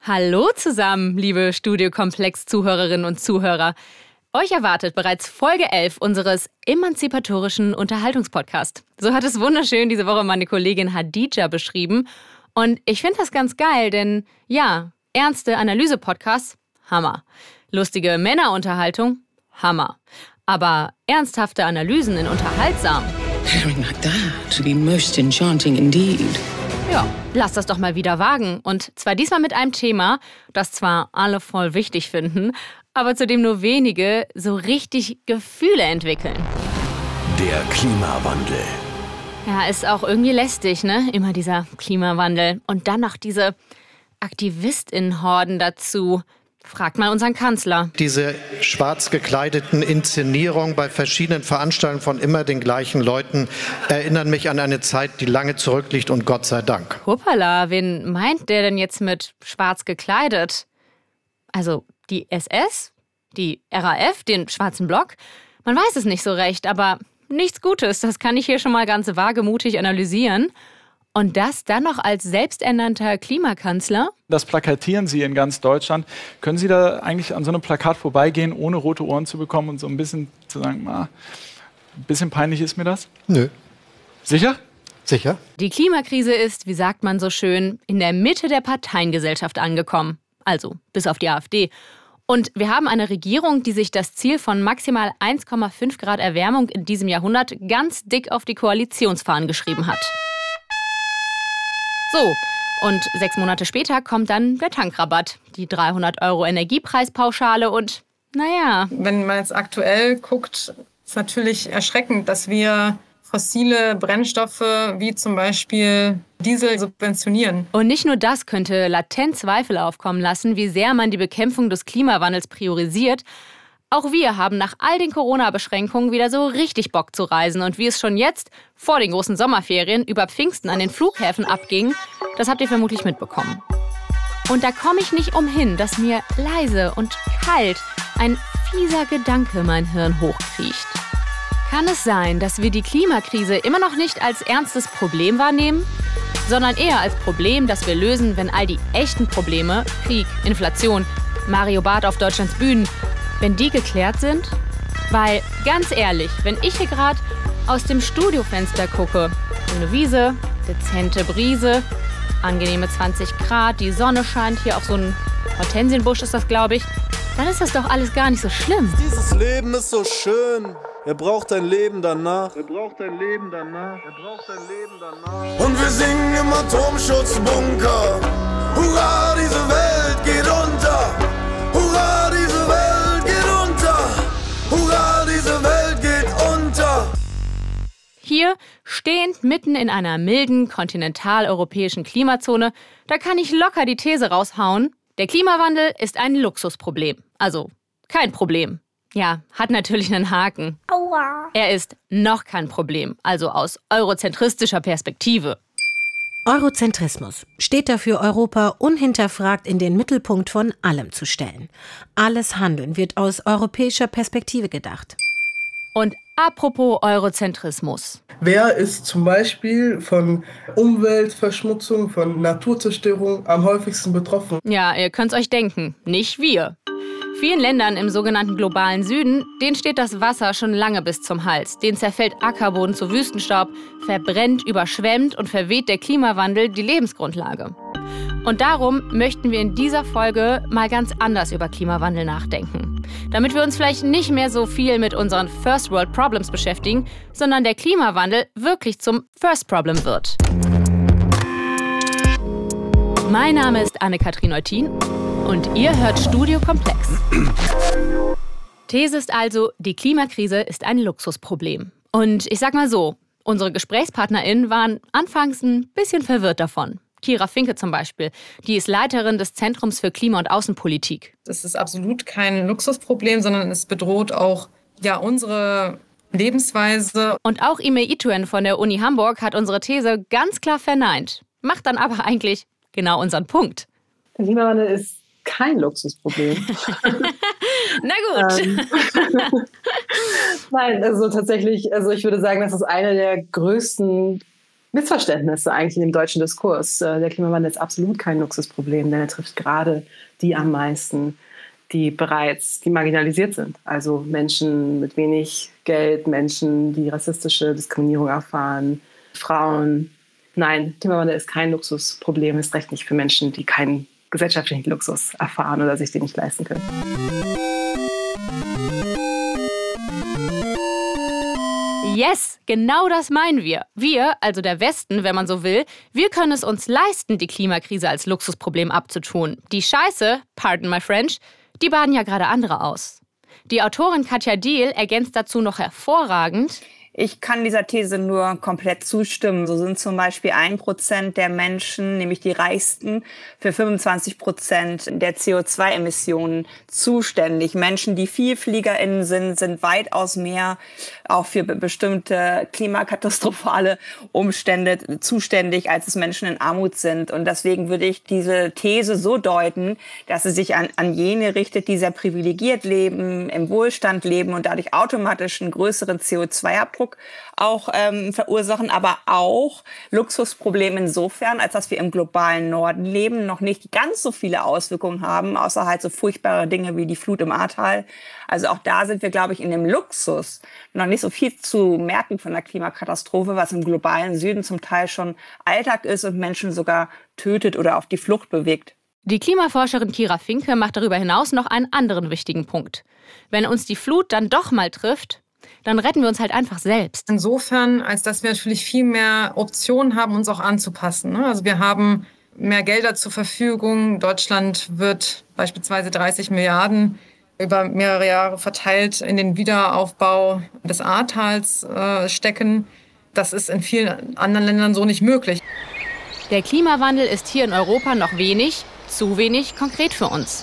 Hallo zusammen, liebe Studiokomplex-Zuhörerinnen und Zuhörer. Euch erwartet bereits Folge 11 unseres emanzipatorischen Unterhaltungspodcasts. So hat es wunderschön diese Woche meine Kollegin Hadija beschrieben. Und ich finde das ganz geil, denn ja, ernste Analyse-Podcasts, Hammer. Lustige Männerunterhaltung, Hammer. Aber ernsthafte Analysen in unterhaltsam. Pairing like that would be most enchanting indeed. Ja, lass das doch mal wieder wagen. Und zwar diesmal mit einem Thema, das zwar alle voll wichtig finden, aber zu dem nur wenige so richtig Gefühle entwickeln. Der Klimawandel. Ja, ist auch irgendwie lästig, ne? Immer dieser Klimawandel. Und dann noch diese AktivistInnen-Horden dazu. Fragt mal unseren Kanzler. Diese schwarz gekleideten Inszenierungen bei verschiedenen Veranstaltungen von immer den gleichen Leuten erinnern mich an eine Zeit, die lange zurückliegt und Gott sei Dank. Hoppala, wen meint der denn jetzt mit schwarz gekleidet? Also die SS? Die RAF? Den schwarzen Block? Man weiß es nicht so recht, aber nichts Gutes. Das kann ich hier schon mal ganz wagemutig analysieren. Und das dann noch als selbsternannter Klimakanzler? Das plakatieren Sie in ganz Deutschland. Können Sie da eigentlich an so einem Plakat vorbeigehen, ohne rote Ohren zu bekommen und so ein bisschen zu sagen, ein bisschen peinlich ist mir das? Nö. Sicher? Sicher? Die Klimakrise ist, wie sagt man so schön, in der Mitte der Parteiengesellschaft angekommen. Also bis auf die AfD. Und wir haben eine Regierung, die sich das Ziel von maximal 1,5 Grad Erwärmung in diesem Jahrhundert ganz dick auf die Koalitionsfahnen geschrieben hat. So, und 6 Monate später kommt dann der Tankrabatt, die 300 € Energiepreispauschale und, naja. Wenn man jetzt aktuell guckt, ist natürlich erschreckend, dass wir fossile Brennstoffe wie zum Beispiel Diesel subventionieren. Und nicht nur das könnte latent Zweifel aufkommen lassen, wie sehr man die Bekämpfung des Klimawandels priorisiert. Auch wir haben nach all den Corona-Beschränkungen wieder so richtig Bock zu reisen. Und wie es schon jetzt vor den großen Sommerferien über Pfingsten an den Flughäfen abging, das habt ihr vermutlich mitbekommen. Und da komme ich nicht umhin, dass mir leise und kalt ein fieser Gedanke mein Hirn hochkriecht. Kann es sein, dass wir die Klimakrise immer noch nicht als ernstes Problem wahrnehmen, sondern eher als Problem, das wir lösen, wenn all die echten Probleme, Krieg, Inflation, Mario Barth auf Deutschlands Bühnen, wenn die geklärt sind? Weil, ganz ehrlich, wenn ich hier gerade aus dem Studiofenster gucke, grüne Wiese, dezente Brise, angenehme 20 Grad, die Sonne scheint hier auf so einen Hortensienbusch ist das, glaube ich, dann ist das doch alles gar nicht so schlimm. Dieses Leben ist so schön. Er braucht ein Leben danach. Er braucht ein Leben danach. Er braucht ein Leben danach. Und wir singen im Atomschutzbunker. Hurra, diese Welt geht unter. Hurra, diese Welt geht unter. Hurra, diese Welt geht unter. Hier, stehend mitten in einer milden, kontinentaleuropäischen Klimazone, da kann ich locker die These raushauen, der Klimawandel ist ein Luxusproblem. Also, kein Problem. Ja, hat natürlich einen Haken. Aua. Er ist noch kein Problem, also aus eurozentristischer Perspektive. Eurozentrismus steht dafür, Europa unhinterfragt in den Mittelpunkt von allem zu stellen. Alles Handeln wird aus europäischer Perspektive gedacht. Und apropos Eurozentrismus. Wer ist zum Beispiel von Umweltverschmutzung, von Naturzerstörung am häufigsten betroffen? Ja, ihr könnt's euch denken, nicht wir. Vielen Ländern im sogenannten globalen Süden, denen steht das Wasser schon lange bis zum Hals. Denen zerfällt Ackerboden zu Wüstenstaub, verbrennt, überschwemmt und verweht der Klimawandel die Lebensgrundlage. Und darum möchten wir in dieser Folge mal ganz anders über Klimawandel nachdenken. Damit wir uns vielleicht nicht mehr so viel mit unseren First World Problems beschäftigen, sondern der Klimawandel wirklich zum First Problem wird. Mein Name ist Anne-Kathrin Eutin und ihr hört Studio Komplex. These ist also, die Klimakrise ist ein Luxusproblem. Und ich sag mal so, unsere GesprächspartnerInnen waren anfangs ein bisschen verwirrt davon. Kira Finke zum Beispiel, die ist Leiterin des Zentrums für Klima- und Außenpolitik. Das ist absolut kein Luxusproblem, sondern es bedroht auch unsere Lebensweise. Und auch Ime Ituen von der Uni Hamburg hat unsere These ganz klar verneint. Macht dann aber eigentlich genau unseren Punkt. Der Klimawandel ist kein Luxusproblem. Na gut. Nein, also tatsächlich, ich würde sagen, das ist eine der größten Missverständnisse eigentlich in dem deutschen Diskurs. Der Klimawandel ist absolut kein Luxusproblem, denn er trifft gerade die am meisten, die marginalisiert sind. Also Menschen mit wenig Geld, Menschen, die rassistische Diskriminierung erfahren, Frauen. Nein, Klimawandel ist kein Luxusproblem, ist recht nicht für Menschen, die keinen gesellschaftlichen Luxus erfahren oder sich den nicht leisten können. Yes, genau das meinen wir. Wir, also der Westen, wenn man so will, wir können es uns leisten, die Klimakrise als Luxusproblem abzutun. Die Scheiße, pardon my French, die baden ja gerade andere aus. Die Autorin Katja Diehl ergänzt dazu noch hervorragend: Ich kann dieser These nur komplett zustimmen. So sind zum Beispiel 1% der Menschen, nämlich die Reichsten, für 25% der CO2-Emissionen zuständig. Menschen, die VielfliegerInnen sind weitaus mehr auch für bestimmte klimakatastrophale Umstände zuständig, als es Menschen in Armut sind. Und deswegen würde ich diese These so deuten, dass sie sich an jene richtet, die sehr privilegiert leben, im Wohlstand leben und dadurch automatisch einen größeren CO2-Abdruck auch verursachen, aber auch Luxusprobleme insofern, als dass wir im globalen Norden leben, noch nicht ganz so viele Auswirkungen haben, außer halt so furchtbare Dinge wie die Flut im Ahrtal. Also auch da sind wir, glaube ich, in dem Luxus noch nicht so viel zu merken von der Klimakatastrophe, was im globalen Süden zum Teil schon Alltag ist und Menschen sogar tötet oder auf die Flucht bewegt. Die Klimaforscherin Kira Finke macht darüber hinaus noch einen anderen wichtigen Punkt. Wenn uns die Flut dann doch mal trifft, dann retten wir uns halt einfach selbst. Insofern, als dass wir natürlich viel mehr Optionen haben, uns auch anzupassen. Also wir haben mehr Gelder zur Verfügung. Deutschland wird beispielsweise 30 Milliarden über mehrere Jahre verteilt in den Wiederaufbau des Ahrtals stecken. Das ist in vielen anderen Ländern so nicht möglich. Der Klimawandel ist hier in Europa noch zu wenig konkret für uns.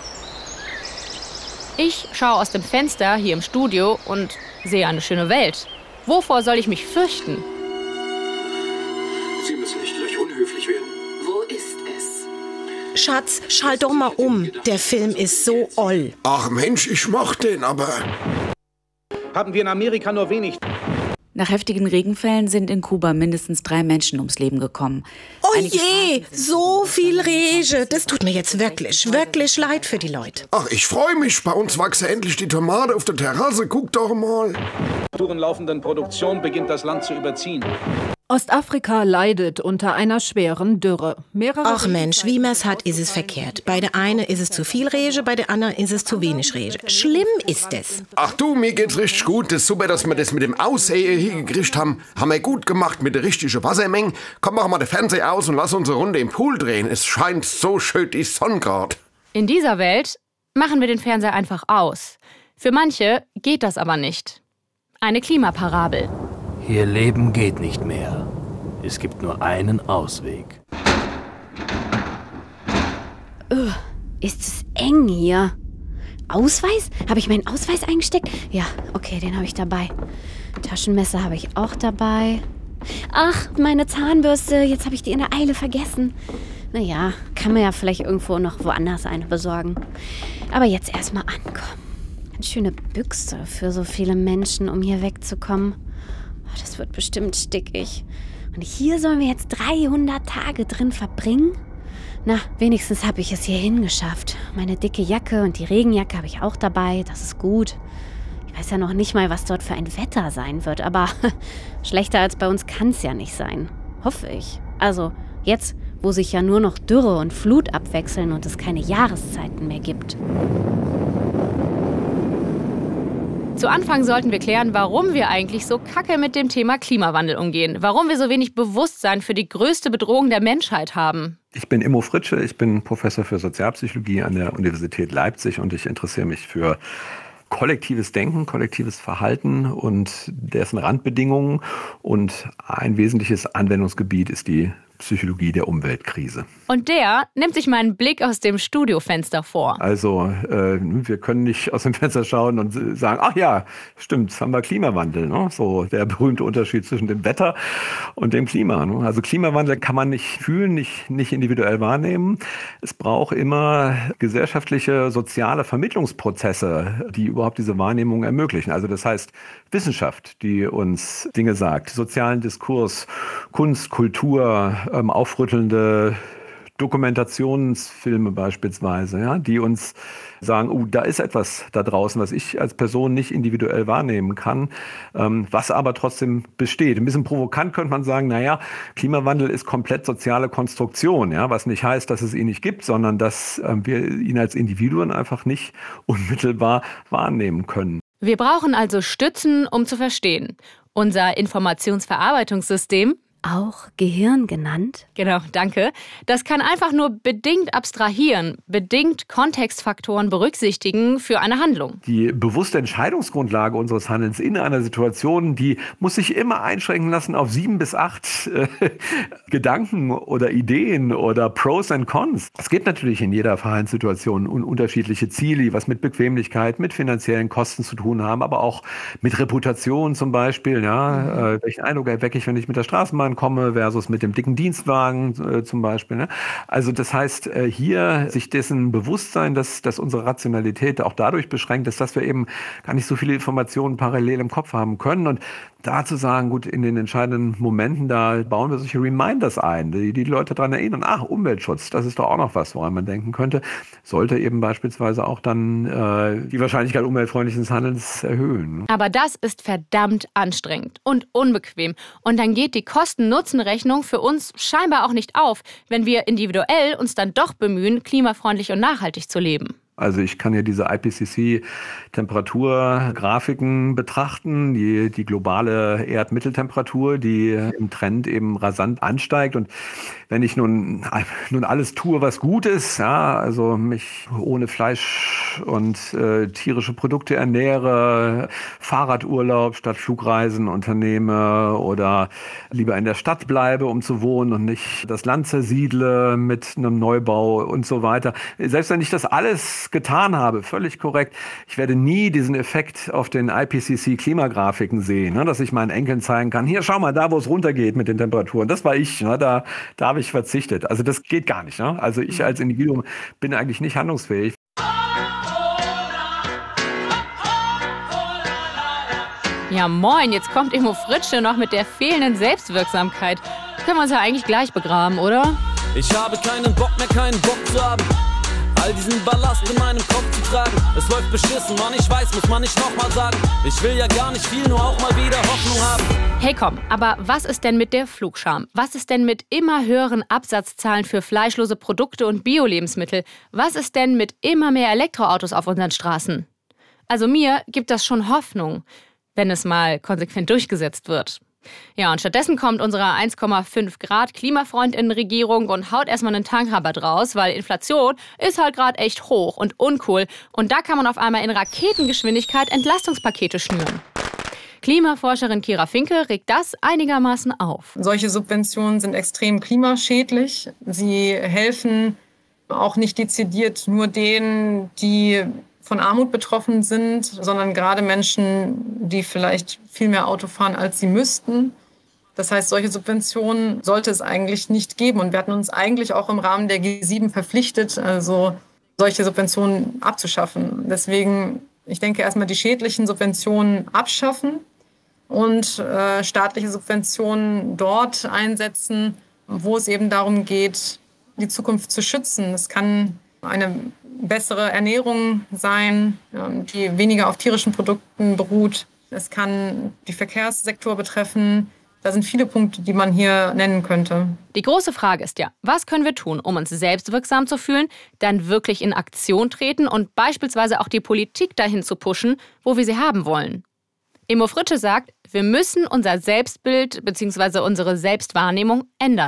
Ich schaue aus dem Fenster hier im Studio und sehe eine schöne Welt. Wovor soll ich mich fürchten? Sie müssen nicht gleich unhöflich werden. Wo ist es? Schatz, schalt doch mal um. Der Film ist so oll. Ach Mensch, ich mach den, aber... Haben wir in Amerika nur wenig. Nach heftigen Regenfällen sind in Kuba mindestens 3 Menschen ums Leben gekommen. Oh je, so viel Rege. Das tut mir jetzt wirklich leid für die Leute. Ach, ich freue mich. Bei uns wachsen endlich die Tomate auf der Terrasse. Guck doch mal. Laufenden Produktion beginnt das Land zu überziehen. Ostafrika leidet unter einer schweren Dürre. Ach Mensch, wie man es hat, ist es verkehrt. Bei der einen ist es zu viel Rege, bei der anderen ist es zu wenig Rege. Schlimm ist es. Ach du, mir geht's richtig gut. Das ist super, dass wir das mit dem Aussehen hier gekriegt haben. Haben wir gut gemacht mit der richtigen Wassermenge. Komm, mach mal den Fernseher aus und lass uns eine Runde im Pool drehen. Es scheint so schön die Sonne grad. In dieser Welt machen wir den Fernseher einfach aus. Für manche geht das aber nicht. Eine Klimaparabel. Ihr Leben geht nicht mehr. Es gibt nur einen Ausweg. Ist es eng hier? Ausweis? Habe ich meinen Ausweis eingesteckt? Ja, okay, den habe ich dabei. Taschenmesser habe ich auch dabei. Ach, meine Zahnbürste, jetzt habe ich die in der Eile vergessen. Naja, kann man ja vielleicht irgendwo noch woanders eine besorgen. Aber jetzt erstmal ankommen. Eine schöne Büchse für so viele Menschen, um hier wegzukommen. Das wird bestimmt stickig. Und hier sollen wir jetzt 300 Tage drin verbringen? Na, wenigstens habe ich es hierhin geschafft. Meine dicke Jacke und die Regenjacke habe ich auch dabei. Das ist gut. Ich weiß ja noch nicht mal, was dort für ein Wetter sein wird. Aber schlechter als bei uns kann es ja nicht sein. Hoffe ich. Also jetzt, wo sich ja nur noch Dürre und Flut abwechseln und es keine Jahreszeiten mehr gibt. Zu Anfang sollten wir klären, warum wir eigentlich so kacke mit dem Thema Klimawandel umgehen. Warum wir so wenig Bewusstsein für die größte Bedrohung der Menschheit haben. Ich bin Immo Fritsche, ich bin Professor für Sozialpsychologie an der Universität Leipzig und ich interessiere mich für kollektives Denken, kollektives Verhalten und dessen Randbedingungen. Und ein wesentliches Anwendungsgebiet ist die Psychologie der Umweltkrise. Und der nimmt sich mal einen Blick aus dem Studiofenster vor. Also wir können nicht aus dem Fenster schauen und sagen, ach ja, stimmt, haben wir Klimawandel. Ne? So der berühmte Unterschied zwischen dem Wetter und dem Klima. Ne? Also Klimawandel kann man nicht fühlen, nicht individuell wahrnehmen. Es braucht immer gesellschaftliche, soziale Vermittlungsprozesse, die überhaupt diese Wahrnehmung ermöglichen. Also das heißt Wissenschaft, die uns Dinge sagt, sozialen Diskurs, Kunst, Kultur, aufrüttelnde Dokumentationsfilme beispielsweise, ja, die uns sagen, da ist etwas da draußen, was ich als Person nicht individuell wahrnehmen kann, was aber trotzdem besteht. Ein bisschen provokant könnte man sagen, Klimawandel ist komplett soziale Konstruktion, ja, was nicht heißt, dass es ihn nicht gibt, sondern dass wir ihn als Individuen einfach nicht unmittelbar wahrnehmen können. Wir brauchen also Stützen, um zu verstehen. Unser Informationsverarbeitungssystem, auch Gehirn genannt? Genau, danke. Das kann einfach nur bedingt abstrahieren, bedingt Kontextfaktoren berücksichtigen für eine Handlung. Die bewusste Entscheidungsgrundlage unseres Handelns in einer Situation, die muss sich immer einschränken lassen auf 7 bis 8 Gedanken oder Ideen oder Pros and Cons. Es gibt natürlich in jeder Verhaltenssituation unterschiedliche Ziele, die was mit Bequemlichkeit, mit finanziellen Kosten zu tun haben, aber auch mit Reputation zum Beispiel. Ja, welchen Eindruck erwecke ich, wenn ich mit der Straßenbahn komme versus mit dem dicken Dienstwagen zum Beispiel. Ne? Also das heißt, hier sich dessen bewusst sein, dass unsere Rationalität auch dadurch beschränkt ist, dass wir eben gar nicht so viele Informationen parallel im Kopf haben können. Und da zu sagen, gut, in den entscheidenden Momenten, da bauen wir solche Reminders ein, die Leute daran erinnern, Umweltschutz, das ist doch auch noch was, woran man denken könnte, sollte eben beispielsweise auch dann die Wahrscheinlichkeit umweltfreundlichen Handelns erhöhen. Aber das ist verdammt anstrengend und unbequem. Und dann geht die Kosten-Nutzen-Rechnung für uns scheinbar auch nicht auf, wenn wir individuell uns dann doch bemühen, klimafreundlich und nachhaltig zu leben. Also ich kann hier diese IPCC-Temperaturgrafiken betrachten, die globale Erdmitteltemperatur, die im Trend eben rasant ansteigt. Und wenn ich nun alles tue, was gut ist, ja, also mich ohne Fleisch und tierische Produkte ernähre, Fahrradurlaub statt Flugreisen unternehme oder lieber in der Stadt bleibe, um zu wohnen und nicht das Land zersiedle mit einem Neubau und so weiter. Selbst wenn ich das alles getan habe, völlig korrekt. Ich werde nie diesen Effekt auf den IPCC-Klimagrafiken sehen, ne, dass ich meinen Enkeln zeigen kann, hier, schau mal, da, wo es runtergeht mit den Temperaturen, das war ich, ne, da habe ich verzichtet. Also das geht gar nicht. Ne? Also ich als Individuum bin eigentlich nicht handlungsfähig. Ja moin, jetzt kommt Immo Fritsche noch mit der fehlenden Selbstwirksamkeit. Können wir uns ja eigentlich gleich begraben, oder? Ich habe keinen Bock mehr, keinen Bock zu haben. All diesen Ballast in meinem Kopf zu tragen. Es läuft beschissen, Mann, ich weiß, muss man nicht nochmal sagen. Ich will ja gar nicht viel, nur auch mal wieder Hoffnung haben. Hey komm, aber was ist denn mit der Flugscham? Was ist denn mit immer höheren Absatzzahlen für fleischlose Produkte und Bio-Lebensmittel? Was ist denn mit immer mehr Elektroautos auf unseren Straßen? Also mir gibt das schon Hoffnung, wenn es mal konsequent durchgesetzt wird. Ja, und stattdessen kommt unsere 1,5 Grad Klimafreundinnenregierung und haut erstmal einen Tankrabatt raus, weil Inflation ist halt gerade echt hoch und uncool. Und da kann man auf einmal in Raketengeschwindigkeit Entlastungspakete schnüren. Klimaforscherin Kira Finke regt das einigermaßen auf. Solche Subventionen sind extrem klimaschädlich. Sie helfen auch nicht dezidiert nur denen, die von Armut betroffen sind, sondern gerade Menschen, die vielleicht viel mehr Auto fahren, als sie müssten. Das heißt, solche Subventionen sollte es eigentlich nicht geben. Und wir hatten uns eigentlich auch im Rahmen der G7 verpflichtet, also solche Subventionen abzuschaffen. Deswegen, ich denke, erstmal die schädlichen Subventionen abschaffen und staatliche Subventionen dort einsetzen, wo es eben darum geht, die Zukunft zu schützen. Es kann eine bessere Ernährung sein, die weniger auf tierischen Produkten beruht. Es kann den Verkehrssektor betreffen. Da sind viele Punkte, die man hier nennen könnte. Die große Frage ist ja, was können wir tun, um uns selbstwirksam zu fühlen, dann wirklich in Aktion treten und beispielsweise auch die Politik dahin zu pushen, wo wir sie haben wollen? Immo Fritsche sagt, wir müssen unser Selbstbild bzw. unsere Selbstwahrnehmung ändern.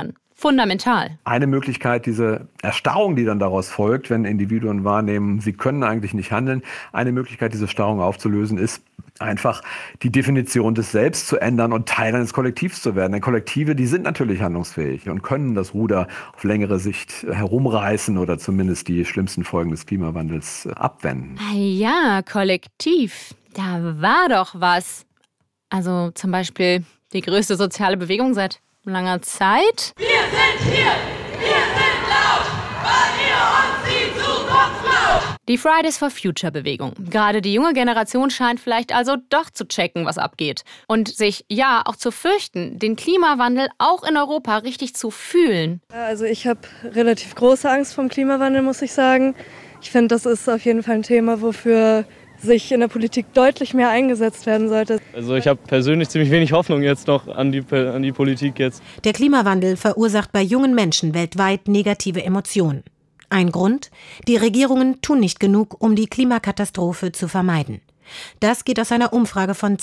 fundamental. Eine Möglichkeit, diese Erstarrung, die dann daraus folgt, wenn Individuen wahrnehmen, sie können eigentlich nicht handeln, eine Möglichkeit, diese Erstarrung aufzulösen, ist einfach die Definition des Selbst zu ändern und Teil eines Kollektivs zu werden. Denn Kollektive, die sind natürlich handlungsfähig und können das Ruder auf längere Sicht herumreißen oder zumindest die schlimmsten Folgen des Klimawandels abwenden. Ja, Kollektiv. Da war doch was. Also zum Beispiel die größte soziale Bewegung seit langer Zeit. Wir sind hier, wir sind laut, weil ihr uns die Zukunft klaut. Die Fridays for Future Bewegung. Gerade die junge Generation scheint vielleicht also doch zu checken, was abgeht. Und sich ja auch zu fürchten, den Klimawandel auch in Europa richtig zu fühlen. Also ich habe relativ große Angst vom Klimawandel, muss ich sagen. Ich finde, das ist auf jeden Fall ein Thema, wofür sich in der Politik deutlich mehr eingesetzt werden sollte. Also ich habe persönlich ziemlich wenig Hoffnung jetzt noch an die Politik jetzt. Der Klimawandel verursacht bei jungen Menschen weltweit negative Emotionen. Ein Grund? Die Regierungen tun nicht genug, um die Klimakatastrophe zu vermeiden. Das geht aus einer Umfrage von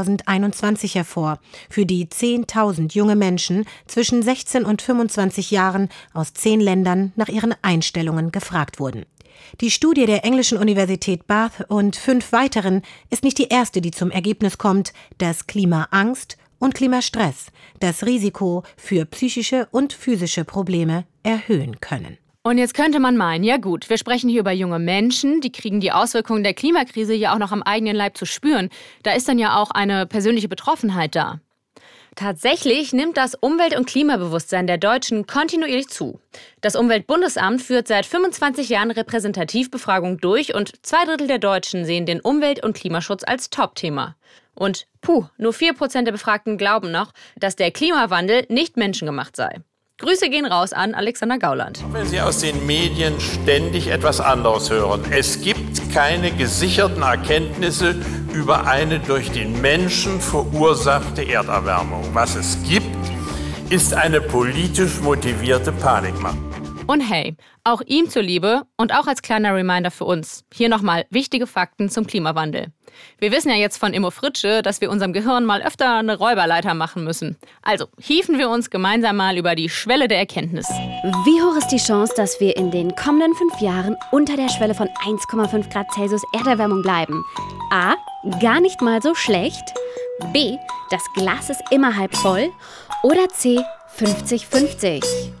2021 hervor, für die 10.000 junge Menschen zwischen 16 und 25 Jahren aus 10 Ländern nach ihren Einstellungen gefragt wurden. Die Studie der englischen Universität Bath und 5 weiteren ist nicht die erste, die zum Ergebnis kommt, dass Klimaangst und Klimastress das Risiko für psychische und physische Probleme erhöhen können. Und jetzt könnte man meinen, ja gut, wir sprechen hier über junge Menschen, die kriegen die Auswirkungen der Klimakrise ja auch noch am eigenen Leib zu spüren. Da ist dann ja auch eine persönliche Betroffenheit da. Tatsächlich nimmt das Umwelt- und Klimabewusstsein der Deutschen kontinuierlich zu. Das Umweltbundesamt führt seit 25 Jahren Repräsentativbefragungen durch und 2/3 der Deutschen sehen den Umwelt- und Klimaschutz als Top-Thema. Und nur 4% der Befragten glauben noch, dass der Klimawandel nicht menschengemacht sei. Grüße gehen raus an Alexander Gauland. Wenn Sie aus den Medien ständig etwas anderes hören. Es gibt keine gesicherten Erkenntnisse über eine durch den Menschen verursachte Erderwärmung. Was es gibt, ist eine politisch motivierte Panikmache. Und hey, auch ihm zuliebe und auch als kleiner Reminder für uns, hier nochmal wichtige Fakten zum Klimawandel. Wir wissen ja jetzt von Immo Fritsche, dass wir unserem Gehirn mal öfter eine Räuberleiter machen müssen. Also hieven wir uns gemeinsam mal über die Schwelle der Erkenntnis. Wie hoch ist die Chance, dass wir in den kommenden 5 Jahren unter der Schwelle von 1,5 Grad Celsius Erderwärmung bleiben? A. Gar nicht mal so schlecht. B. Das Glas ist immer halb voll. Oder C. 50-50.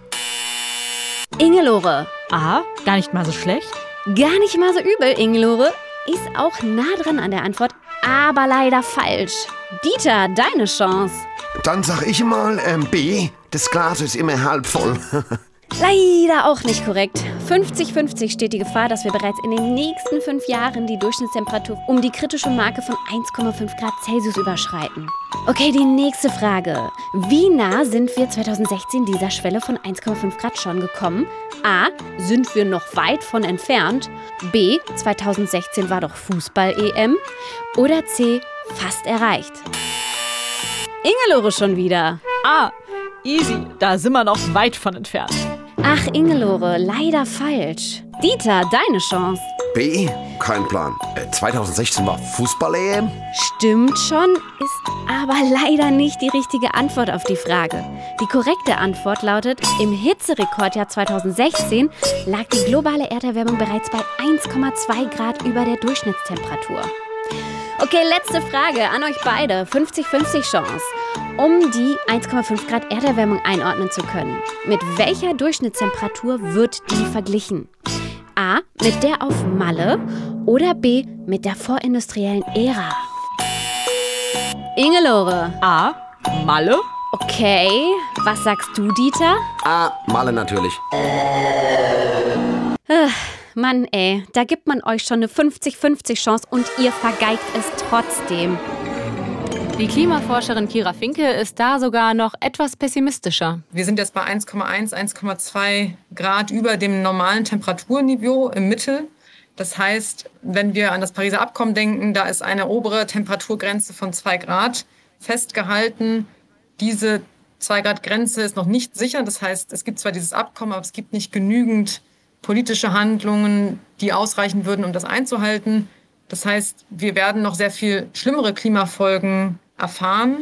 Ingelore. A. Gar nicht mal so schlecht. Gar nicht mal so übel, Ingelore. Ist auch nah dran an der Antwort, aber leider falsch. Dieter, deine Chance. Dann sag ich mal B. Das Glas ist immer halb voll. Leider auch nicht korrekt. 50-50 steht die Gefahr, dass wir bereits in den nächsten 5 Jahren die Durchschnittstemperatur um die kritische Marke von 1,5 Grad Celsius überschreiten. Okay, die nächste Frage. Wie nah sind wir 2016 dieser Schwelle von 1,5 Grad schon gekommen? A. Sind wir noch weit von entfernt? B. 2016 war doch Fußball-EM? Oder C. Fast erreicht? Ingelore schon wieder. A. Easy, da sind wir noch weit von entfernt. Ach, Ingelore, leider falsch. Dieter, deine Chance. B? Kein Plan. 2016 war Fußball-EM? Stimmt schon, ist aber leider nicht die richtige Antwort auf die Frage. Die korrekte Antwort lautet, im Hitzerekordjahr 2016 lag die globale Erderwärmung bereits bei 1,2 Grad über der Durchschnittstemperatur. Okay, letzte Frage an euch beide. 50-50 Chance. Um die 1,5 Grad Erderwärmung einordnen zu können. Mit welcher Durchschnittstemperatur wird die verglichen? A. Mit der auf Malle oder B. mit der vorindustriellen Ära? Ingelore. A. Malle. Okay, was sagst du, Dieter? A. Malle natürlich. Mann ey, da gibt man euch schon eine 50-50 Chance und ihr vergeigt es trotzdem. Die Klimaforscherin Kira Finke ist da sogar noch etwas pessimistischer. Wir sind jetzt bei 1,1, 1,2 Grad über dem normalen Temperaturniveau im Mittel. Das heißt, wenn wir an das Pariser Abkommen denken, da ist eine obere Temperaturgrenze von 2 Grad festgehalten. Diese 2-Grad-Grenze ist noch nicht sicher. Das heißt, es gibt zwar dieses Abkommen, aber es gibt nicht genügend politische Handlungen, die ausreichen würden, um das einzuhalten. Das heißt, wir werden noch sehr viel schlimmere Klimafolgen erfahren.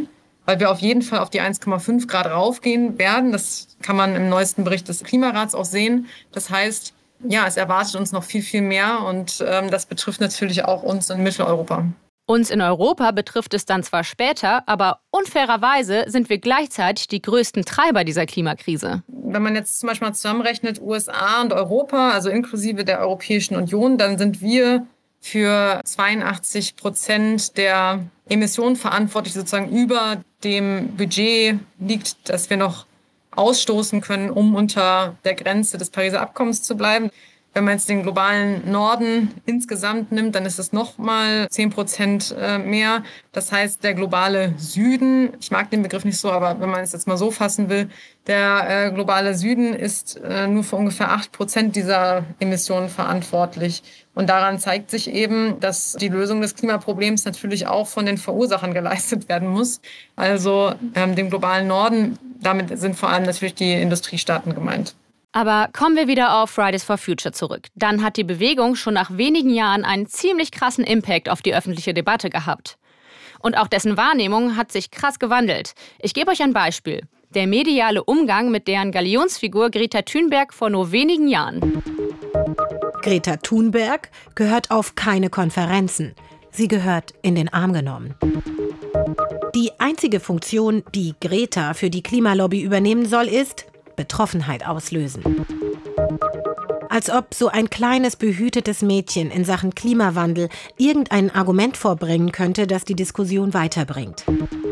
weil wir auf jeden Fall auf die 1,5 Grad raufgehen werden. Das kann man im neuesten Bericht des Klimarats auch sehen. Das heißt, ja, es erwartet uns noch viel, viel mehr und das betrifft natürlich auch uns in Mitteleuropa. Uns in Europa betrifft es dann zwar später, aber unfairerweise sind wir gleichzeitig die größten Treiber dieser Klimakrise. Wenn man jetzt zum Beispiel mal zusammenrechnet, USA und Europa, also inklusive der Europäischen Union, dann sind wir für 82% der Emissionen verantwortlich, sozusagen über dem Budget liegt, das wir noch ausstoßen können, um unter der Grenze des Pariser Abkommens zu bleiben. Wenn man jetzt den globalen Norden insgesamt nimmt, dann ist es nochmal 10% mehr. Das heißt, der globale Süden, ich mag den Begriff nicht so, aber wenn man es jetzt mal so fassen will, der globale Süden ist nur für ungefähr 8% dieser Emissionen verantwortlich. Und daran zeigt sich eben, dass die Lösung des Klimaproblems natürlich auch von den Verursachern geleistet werden muss. Also dem globalen Norden, damit sind vor allem natürlich die Industriestaaten gemeint. Aber kommen wir wieder auf Fridays for Future zurück. Dann hat die Bewegung schon nach wenigen Jahren einen ziemlich krassen Impact auf die öffentliche Debatte gehabt. Und auch dessen Wahrnehmung hat sich krass gewandelt. Ich gebe euch ein Beispiel. Der mediale Umgang mit deren Galionsfigur Greta Thunberg vor nur wenigen Jahren. Greta Thunberg gehört auf keine Konferenzen. Sie gehört in den Arm genommen. Die einzige Funktion, die Greta für die Klimalobby übernehmen soll, ist Betroffenheit auslösen. Als ob so ein kleines, behütetes Mädchen in Sachen Klimawandel irgendein Argument vorbringen könnte, das die Diskussion weiterbringt.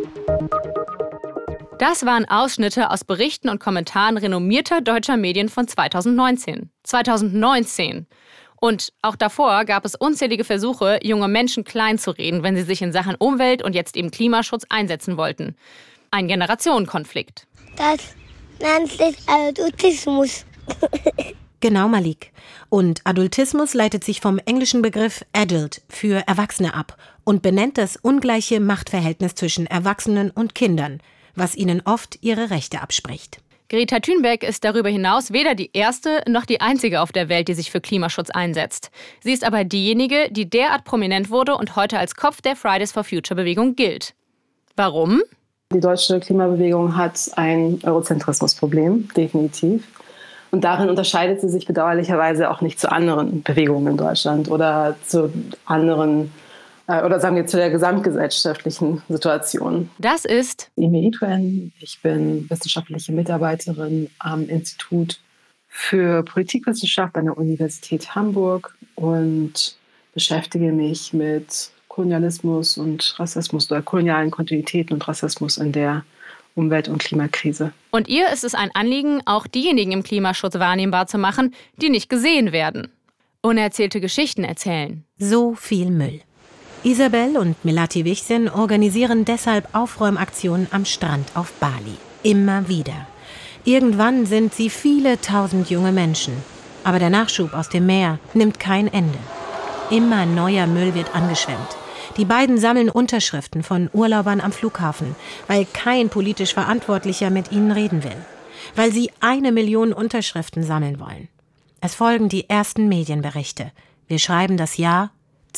Das waren Ausschnitte aus Berichten und Kommentaren renommierter deutscher Medien von 2019. 2019! Und auch davor gab es unzählige Versuche, junge Menschen kleinzureden, wenn sie sich in Sachen Umwelt und jetzt eben Klimaschutz einsetzen wollten. Ein Generationenkonflikt. Das nennt sich Adultismus. Genau, Malik. Und Adultismus leitet sich vom englischen Begriff Adult für Erwachsene ab und benennt das ungleiche Machtverhältnis zwischen Erwachsenen und Kindern, was ihnen oft ihre Rechte abspricht. Greta Thunberg ist darüber hinaus weder die erste noch die einzige auf der Welt, die sich für Klimaschutz einsetzt. Sie ist aber diejenige, die derart prominent wurde und heute als Kopf der Fridays for Future Bewegung gilt. Warum? Die deutsche Klimabewegung hat ein Eurozentrismusproblem, definitiv. Und darin unterscheidet sie sich bedauerlicherweise auch nicht zu anderen Bewegungen in Deutschland oder zu anderen, oder sagen wir zu der gesamtgesellschaftlichen Situation. Das ist Imi Itwen. Ich bin wissenschaftliche Mitarbeiterin am Institut für Politikwissenschaft an der Universität Hamburg und beschäftige mich mit Kolonialismus und Rassismus oder kolonialen Kontinuitäten und Rassismus in der Umwelt- und Klimakrise. Und ihr ist es ein Anliegen, auch diejenigen im Klimaschutz wahrnehmbar zu machen, die nicht gesehen werden. Unerzählte Geschichten erzählen. So viel Müll. Isabel und Melati Wichsen organisieren deshalb Aufräumaktionen am Strand auf Bali. Immer wieder. Irgendwann sind sie viele tausend junge Menschen. Aber der Nachschub aus dem Meer nimmt kein Ende. Immer neuer Müll wird angeschwemmt. Die beiden sammeln Unterschriften von Urlaubern am Flughafen, weil kein politisch Verantwortlicher mit ihnen reden will. Weil sie 1 Million Unterschriften sammeln wollen. Es folgen die ersten Medienberichte. Wir schreiben das Jahr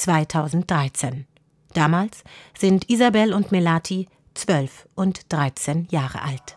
2013. Damals sind Isabel und Melati 12 und 13 Jahre alt.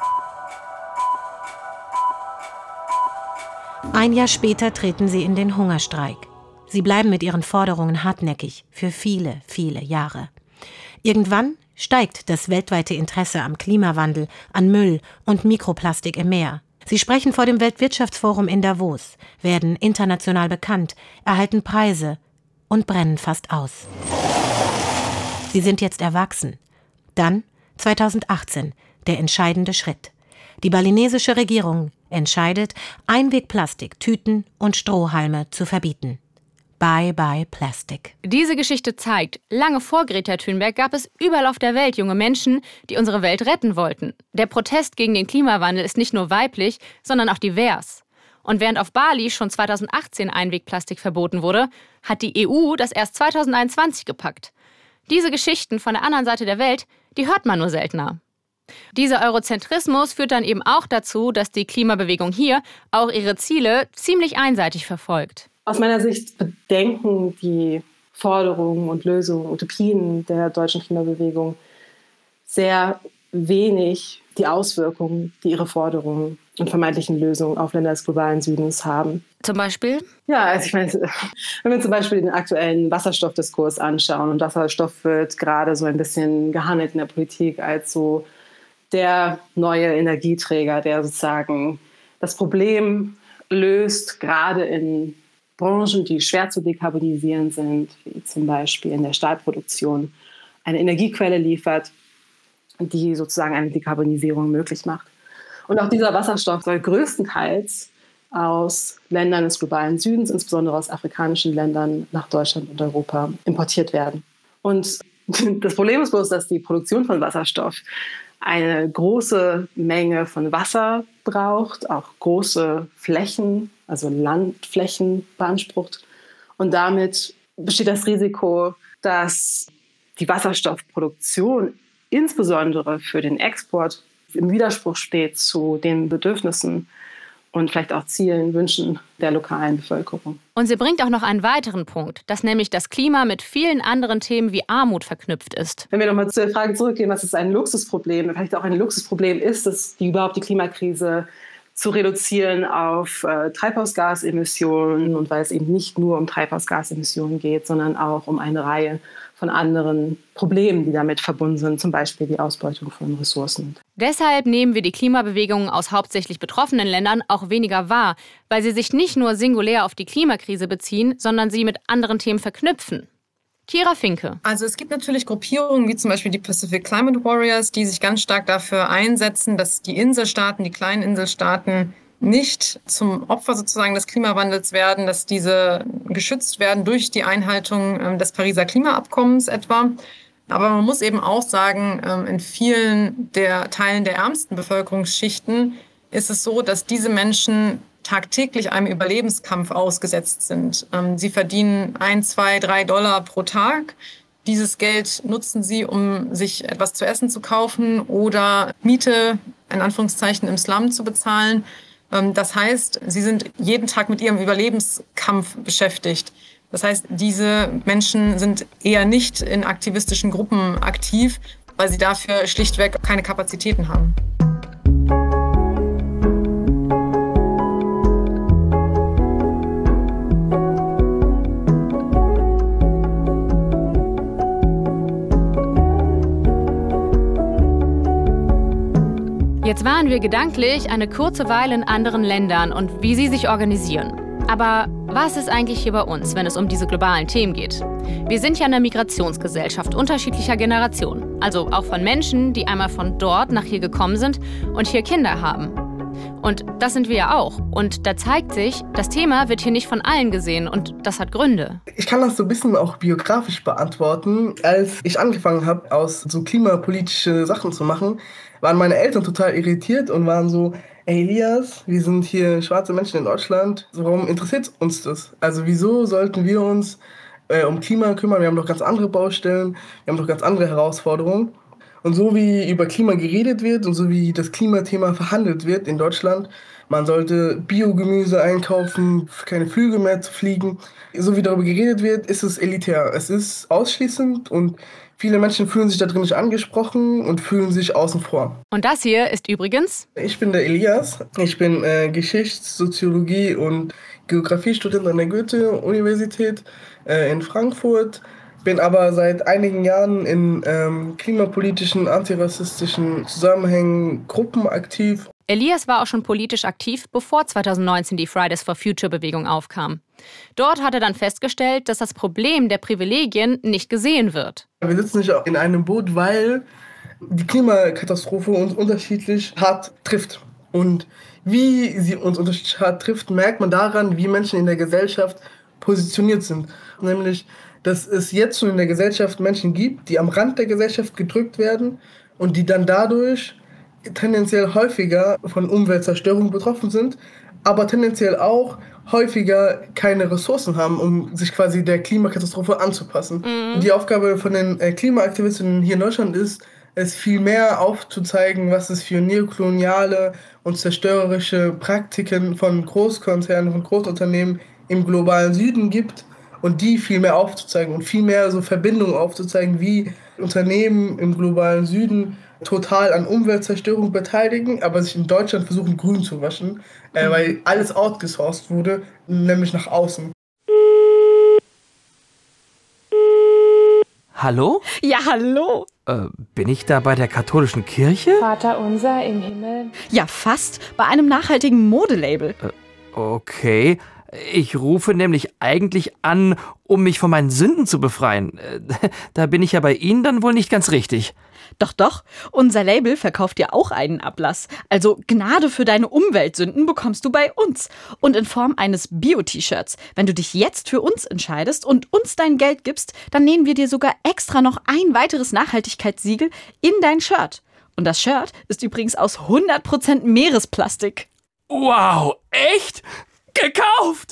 Ein Jahr später treten sie in den Hungerstreik. Sie bleiben mit ihren Forderungen hartnäckig für viele, viele Jahre. Irgendwann steigt das weltweite Interesse am Klimawandel, an Müll und Mikroplastik im Meer. Sie sprechen vor dem Weltwirtschaftsforum in Davos, werden international bekannt, erhalten Preise und brennen fast aus. Sie sind jetzt erwachsen. Dann, 2018, der entscheidende Schritt. Die balinesische Regierung entscheidet, Einwegplastik, Tüten und Strohhalme zu verbieten. Bye bye Plastic. Diese Geschichte zeigt, lange vor Greta Thunberg gab es überall auf der Welt junge Menschen, die unsere Welt retten wollten. Der Protest gegen den Klimawandel ist nicht nur weiblich, sondern auch divers. Und während auf Bali schon 2018 Einwegplastik verboten wurde, hat die EU das erst 2021 gepackt. Diese Geschichten von der anderen Seite der Welt, die hört man nur seltener. Dieser Eurozentrismus führt dann eben auch dazu, dass die Klimabewegung hier auch ihre Ziele ziemlich einseitig verfolgt. Aus meiner Sicht bedenken die Forderungen und Lösungen, Utopien der deutschen Klimabewegung sehr wenig die Auswirkungen, die ihre Forderungen und vermeintlichen Lösungen auf Länder des globalen Südens haben. Zum Beispiel? Ja, also ich meine, wenn wir zum Beispiel den aktuellen Wasserstoffdiskurs anschauen, und Wasserstoff wird gerade so ein bisschen gehandelt in der Politik als so der neue Energieträger, der sozusagen das Problem löst, gerade in Branchen, die schwer zu dekarbonisieren sind, wie zum Beispiel in der Stahlproduktion, eine Energiequelle liefert, die sozusagen eine Dekarbonisierung möglich macht. Und auch dieser Wasserstoff soll größtenteils aus Ländern des globalen Südens, insbesondere aus afrikanischen Ländern, nach Deutschland und Europa importiert werden. Und das Problem ist bloß, dass die Produktion von Wasserstoff eine große Menge von Wasser braucht, auch große Flächen, also Landflächen beansprucht. Und damit besteht das Risiko, dass die Wasserstoffproduktion insbesondere für den Export im Widerspruch steht zu den Bedürfnissen und vielleicht auch Zielen, Wünschen der lokalen Bevölkerung. Und sie bringt auch noch einen weiteren Punkt, dass nämlich das Klima mit vielen anderen Themen wie Armut verknüpft ist. Wenn wir nochmal zur Frage zurückgehen, was ist ein Luxusproblem? Vielleicht auch ein Luxusproblem ist es, überhaupt die Klimakrise zu reduzieren auf Treibhausgasemissionen, und weil es eben nicht nur um Treibhausgasemissionen geht, sondern auch um eine Reihe von anderen Problemen, die damit verbunden sind, zum Beispiel die Ausbeutung von Ressourcen. Deshalb nehmen wir die Klimabewegungen aus hauptsächlich betroffenen Ländern auch weniger wahr, weil sie sich nicht nur singulär auf die Klimakrise beziehen, sondern sie mit anderen Themen verknüpfen. Kira Finke. Also es gibt natürlich Gruppierungen wie zum Beispiel die Pacific Climate Warriors, die sich ganz stark dafür einsetzen, dass die Inselstaaten, die kleinen Inselstaaten nicht zum Opfer sozusagen des Klimawandels werden, dass diese geschützt werden durch die Einhaltung des Pariser Klimaabkommens etwa. Aber man muss eben auch sagen, in vielen der Teilen der ärmsten Bevölkerungsschichten ist es so, dass diese Menschen tagtäglich einem Überlebenskampf ausgesetzt sind. Sie verdienen $1, $2, $3 pro Tag. Dieses Geld nutzen sie, um sich etwas zu essen zu kaufen oder Miete, in Anführungszeichen, im Slum zu bezahlen. Das heißt, sie sind jeden Tag mit ihrem Überlebenskampf beschäftigt. Das heißt, diese Menschen sind eher nicht in aktivistischen Gruppen aktiv, weil sie dafür schlichtweg keine Kapazitäten haben. Jetzt waren wir gedanklich eine kurze Weile in anderen Ländern und wie sie sich organisieren. Aber was ist eigentlich hier bei uns, wenn es um diese globalen Themen geht? Wir sind ja eine Migrationsgesellschaft unterschiedlicher Generationen. Also auch von Menschen, die einmal von dort nach hier gekommen sind und hier Kinder haben. Und das sind wir ja auch. Und da zeigt sich, das Thema wird hier nicht von allen gesehen und das hat Gründe. Ich kann das so ein bisschen auch biografisch beantworten. Als ich angefangen habe, aus so klimapolitische Sachen zu machen, waren meine Eltern total irritiert und waren so, ey Elias, wir sind hier schwarze Menschen in Deutschland, warum interessiert uns das? Also wieso sollten wir uns um Klima kümmern? Wir haben doch ganz andere Baustellen, wir haben doch ganz andere Herausforderungen. Und so wie über Klima geredet wird und so wie das Klimathema verhandelt wird in Deutschland, man sollte Biogemüse einkaufen, keine Flüge mehr zu fliegen, so wie darüber geredet wird, ist es elitär. Es ist ausschließend und viele Menschen fühlen sich da drin nicht angesprochen und fühlen sich außen vor. Und das hier ist übrigens? Ich bin der Elias. Ich bin Geschichts-, Soziologie- und Geografiestudent an der Goethe-Universität in Frankfurt. Bin aber seit einigen Jahren in klimapolitischen, antirassistischen Zusammenhängen, Gruppen aktiv. Elias war auch schon politisch aktiv, bevor 2019 die Fridays for Future-Bewegung aufkam. Dort hat er dann festgestellt, dass das Problem der Privilegien nicht gesehen wird. Wir sitzen nicht in einem Boot, weil die Klimakatastrophe uns unterschiedlich hart trifft. Und wie sie uns unterschiedlich hart trifft, merkt man daran, wie Menschen in der Gesellschaft positioniert sind. Nämlich, dass es jetzt schon in der Gesellschaft Menschen gibt, die am Rand der Gesellschaft gedrückt werden und die dann dadurch tendenziell häufiger von Umweltzerstörung betroffen sind, aber tendenziell auch häufiger keine Ressourcen haben, um sich quasi der Klimakatastrophe anzupassen. Mhm. Die Aufgabe von den Klimaaktivistinnen hier in Deutschland ist, es viel mehr aufzuzeigen, was es für neokoloniale und zerstörerische Praktiken von Großkonzernen, von Großunternehmen im globalen Süden gibt und die viel mehr aufzuzeigen und viel mehr so Verbindungen aufzuzeigen, wie Unternehmen im globalen Süden total an Umweltzerstörung beteiligen, aber sich in Deutschland versuchen, grün zu waschen, weil alles outgesourced wurde, nämlich nach außen. Hallo? Ja, hallo. Bin ich da bei der katholischen Kirche? Vater unser im Himmel. Ja, fast. Bei einem nachhaltigen Modelabel. Okay. Ich rufe nämlich eigentlich an, um mich von meinen Sünden zu befreien. Da bin ich ja bei Ihnen dann wohl nicht ganz richtig. Doch, doch. Unser Label verkauft dir auch einen Ablass. Also Gnade für deine Umweltsünden bekommst du bei uns. Und in Form eines Bio-T-Shirts. Wenn du dich jetzt für uns entscheidest und uns dein Geld gibst, dann nähen wir dir sogar extra noch ein weiteres Nachhaltigkeitssiegel in dein Shirt. Und das Shirt ist übrigens aus 100% Meeresplastik. Wow, echt? Gekauft!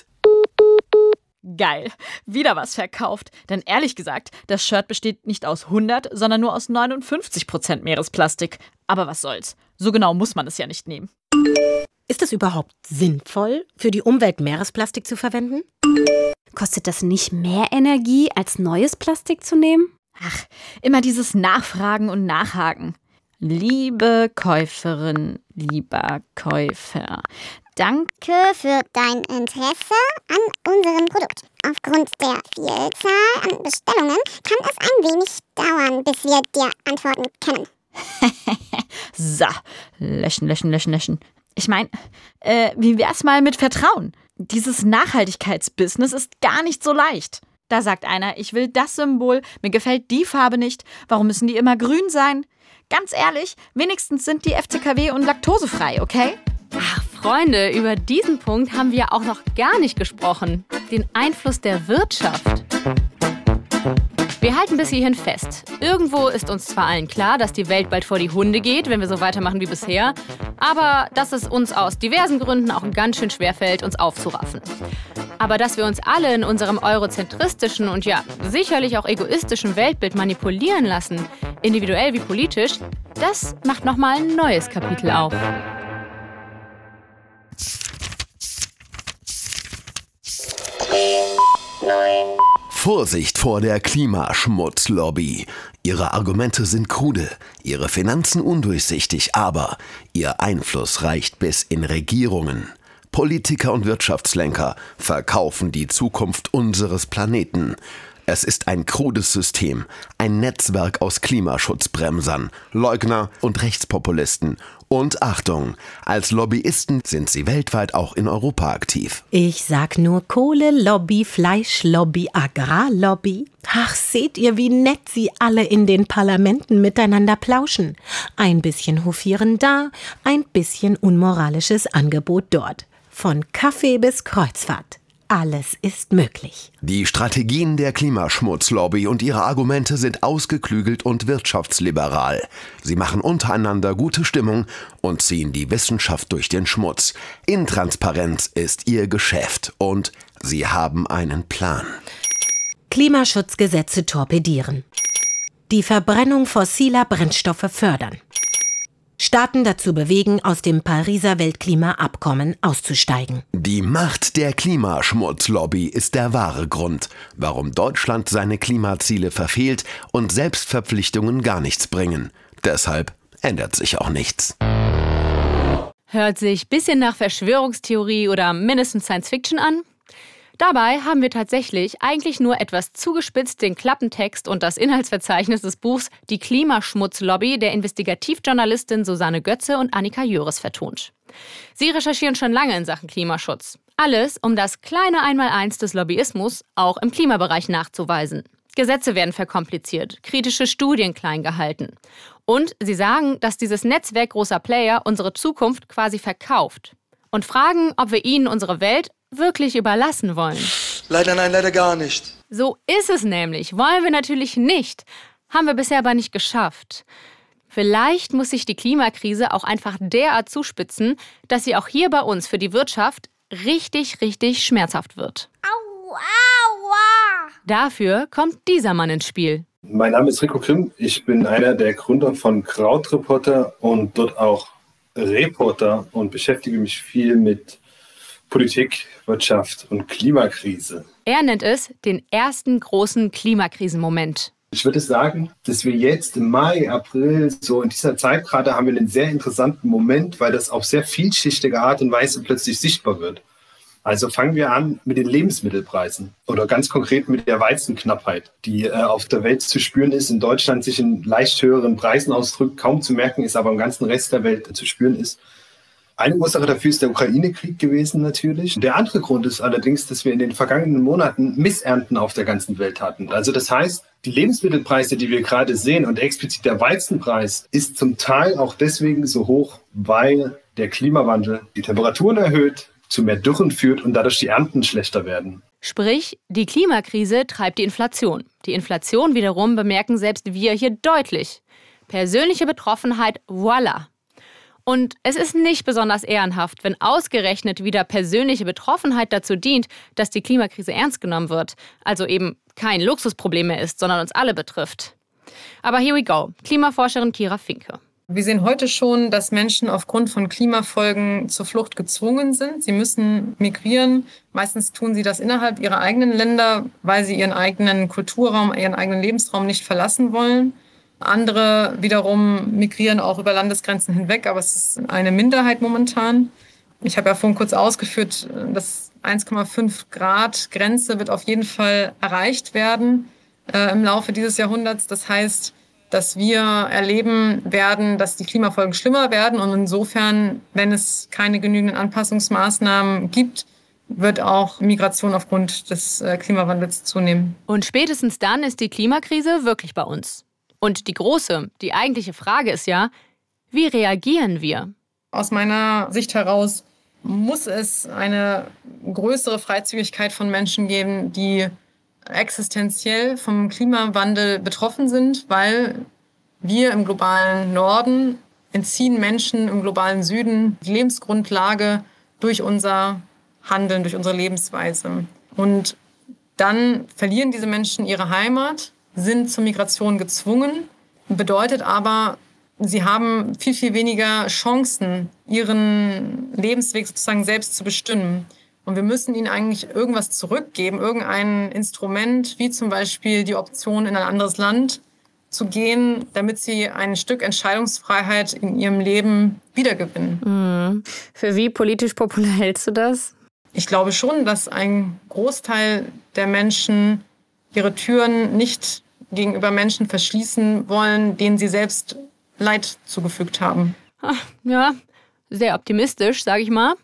Geil. Wieder was verkauft. Denn ehrlich gesagt, das Shirt besteht nicht aus 100, sondern nur aus 59% Meeresplastik. Aber was soll's? So genau muss man es ja nicht nehmen. Ist es überhaupt sinnvoll, für die Umwelt Meeresplastik zu verwenden? Kostet das nicht mehr Energie, als neues Plastik zu nehmen? Ach, immer dieses Nachfragen und Nachhaken. Liebe Käuferin, lieber Käufer, danke für dein Interesse an unserem Produkt. Aufgrund der Vielzahl an Bestellungen kann es ein wenig dauern, bis wir dir antworten können. So, löschen. Ich meine, wie wär's mal mit Vertrauen? Dieses Nachhaltigkeitsbusiness ist gar nicht so leicht. Da sagt einer, ich will das Symbol, mir gefällt die Farbe nicht, warum müssen die immer grün sein? Ganz ehrlich, wenigstens sind die FCKW und laktosefrei, okay? Ach, Freunde, über diesen Punkt haben wir auch noch gar nicht gesprochen. Den Einfluss der Wirtschaft. Wir halten bis hierhin fest. Irgendwo ist uns zwar allen klar, dass die Welt bald vor die Hunde geht, wenn wir so weitermachen wie bisher, aber dass es uns aus diversen Gründen auch ganz schön schwerfällt, uns aufzuraffen. Aber dass wir uns alle in unserem eurozentristischen und ja, sicherlich auch egoistischen Weltbild manipulieren lassen, individuell wie politisch, das macht nochmal ein neues Kapitel auf. Vorsicht vor der Klimaschmutzlobby. Ihre Argumente sind krude, ihre Finanzen undurchsichtig, aber ihr Einfluss reicht bis in Regierungen. Politiker und Wirtschaftslenker verkaufen die Zukunft unseres Planeten. Es ist ein krudes System, ein Netzwerk aus Klimaschutzbremsern, Leugner und Rechtspopulisten. Und Achtung, als Lobbyisten sind sie weltweit auch in Europa aktiv. Ich sag nur Kohle-Lobby, Fleisch-Lobby, Agrarlobby. Ach, seht ihr, wie nett sie alle in den Parlamenten miteinander plauschen. Ein bisschen hofieren da, ein bisschen unmoralisches Angebot dort. Von Kaffee bis Kreuzfahrt. Alles ist möglich. Die Strategien der Klimaschmutzlobby und ihre Argumente sind ausgeklügelt und wirtschaftsliberal. Sie machen untereinander gute Stimmung und ziehen die Wissenschaft durch den Schmutz. Intransparenz ist ihr Geschäft und sie haben einen Plan. Klimaschutzgesetze torpedieren. Die Verbrennung fossiler Brennstoffe fördern. Staaten dazu bewegen, aus dem Pariser Weltklimaabkommen auszusteigen. Die Macht der Klimaschmutzlobby ist der wahre Grund, warum Deutschland seine Klimaziele verfehlt und Selbstverpflichtungen gar nichts bringen. Deshalb ändert sich auch nichts. Hört sich ein bisschen nach Verschwörungstheorie oder mindestens Science-Fiction an? Dabei haben wir tatsächlich eigentlich nur etwas zugespitzt den Klappentext und das Inhaltsverzeichnis des Buchs Die Klimaschmutzlobby der Investigativjournalistin Susanne Götze und Annika Jöres vertont. Sie recherchieren schon lange in Sachen Klimaschutz. Alles, um das kleine Einmaleins des Lobbyismus auch im Klimabereich nachzuweisen. Gesetze werden verkompliziert, kritische Studien klein gehalten. Und sie sagen, dass dieses Netzwerk großer Player unsere Zukunft quasi verkauft. Und fragen, ob wir ihnen unsere Welt wirklich überlassen wollen. Leider nein, leider gar nicht. So ist es nämlich. Wollen wir natürlich nicht. Haben wir bisher aber nicht geschafft. Vielleicht muss sich die Klimakrise auch einfach derart zuspitzen, dass sie auch hier bei uns für die Wirtschaft richtig, richtig schmerzhaft wird. Aua! Dafür kommt dieser Mann ins Spiel. Mein Name ist Rico Grimm. Ich bin einer der Gründer von Krautreporter und dort auch Reporter und beschäftige mich viel mit Politik, Wirtschaft und Klimakrise. Er nennt es den ersten großen Klimakrisenmoment. Ich würde sagen, dass wir jetzt im Mai, April, so in dieser Zeit gerade haben wir einen sehr interessanten Moment, weil das auf sehr vielschichtige Art und Weise plötzlich sichtbar wird. Also fangen wir an mit den Lebensmittelpreisen oder ganz konkret mit der Weizenknappheit, die auf der Welt zu spüren ist, in Deutschland sich in leicht höheren Preisen ausdrückt, kaum zu merken ist, aber im ganzen Rest der Welt zu spüren ist. Eine Ursache dafür ist der Ukraine-Krieg gewesen natürlich. Der andere Grund ist allerdings, dass wir in den vergangenen Monaten Missernten auf der ganzen Welt hatten. Also das heißt, die Lebensmittelpreise, die wir gerade sehen und explizit der Weizenpreis, ist zum Teil auch deswegen so hoch, weil der Klimawandel die Temperaturen erhöht, zu mehr Dürren führt und dadurch die Ernten schlechter werden. Sprich, die Klimakrise treibt die Inflation. Die Inflation wiederum bemerken selbst wir hier deutlich. Persönliche Betroffenheit, voilà. Und es ist nicht besonders ehrenhaft, wenn ausgerechnet wieder persönliche Betroffenheit dazu dient, dass die Klimakrise ernst genommen wird. Also eben kein Luxusproblem mehr ist, sondern uns alle betrifft. Aber here we go. Klimaforscherin Kira Finke. Wir sehen heute schon, dass Menschen aufgrund von Klimafolgen zur Flucht gezwungen sind. Sie müssen migrieren. Meistens tun sie das innerhalb ihrer eigenen Länder, weil sie ihren eigenen Kulturraum, ihren eigenen Lebensraum nicht verlassen wollen. Andere wiederum migrieren auch über Landesgrenzen hinweg, aber es ist eine Minderheit momentan. Ich habe ja vorhin kurz ausgeführt, dass 1,5 Grad Grenze wird auf jeden Fall erreicht werden im Laufe dieses Jahrhunderts. Das heißt, dass wir erleben werden, dass die Klimafolgen schlimmer werden. Und insofern, wenn es keine genügenden Anpassungsmaßnahmen gibt, wird auch Migration aufgrund des Klimawandels zunehmen. Und spätestens dann ist die Klimakrise wirklich bei uns. Und die eigentliche Frage ist ja, wie reagieren wir? Aus meiner Sicht heraus muss es eine größere Freizügigkeit von Menschen geben, die existenziell vom Klimawandel betroffen sind, weil wir im globalen Norden entziehen Menschen im globalen Süden die Lebensgrundlage durch unser Handeln, durch unsere Lebensweise. Und dann verlieren diese Menschen ihre Heimat, sind zur Migration gezwungen, bedeutet aber, sie haben viel, viel weniger Chancen, ihren Lebensweg sozusagen selbst zu bestimmen. Und wir müssen ihnen eigentlich irgendwas zurückgeben, irgendein Instrument, wie zum Beispiel die Option, in ein anderes Land zu gehen, damit sie ein Stück Entscheidungsfreiheit in ihrem Leben wiedergewinnen. Für wie politisch populär hältst du das? Ich glaube schon, dass ein Großteil der Menschen ihre Türen nicht gegenüber Menschen verschließen wollen, denen sie selbst Leid zugefügt haben. Ja, sehr optimistisch, sage ich mal.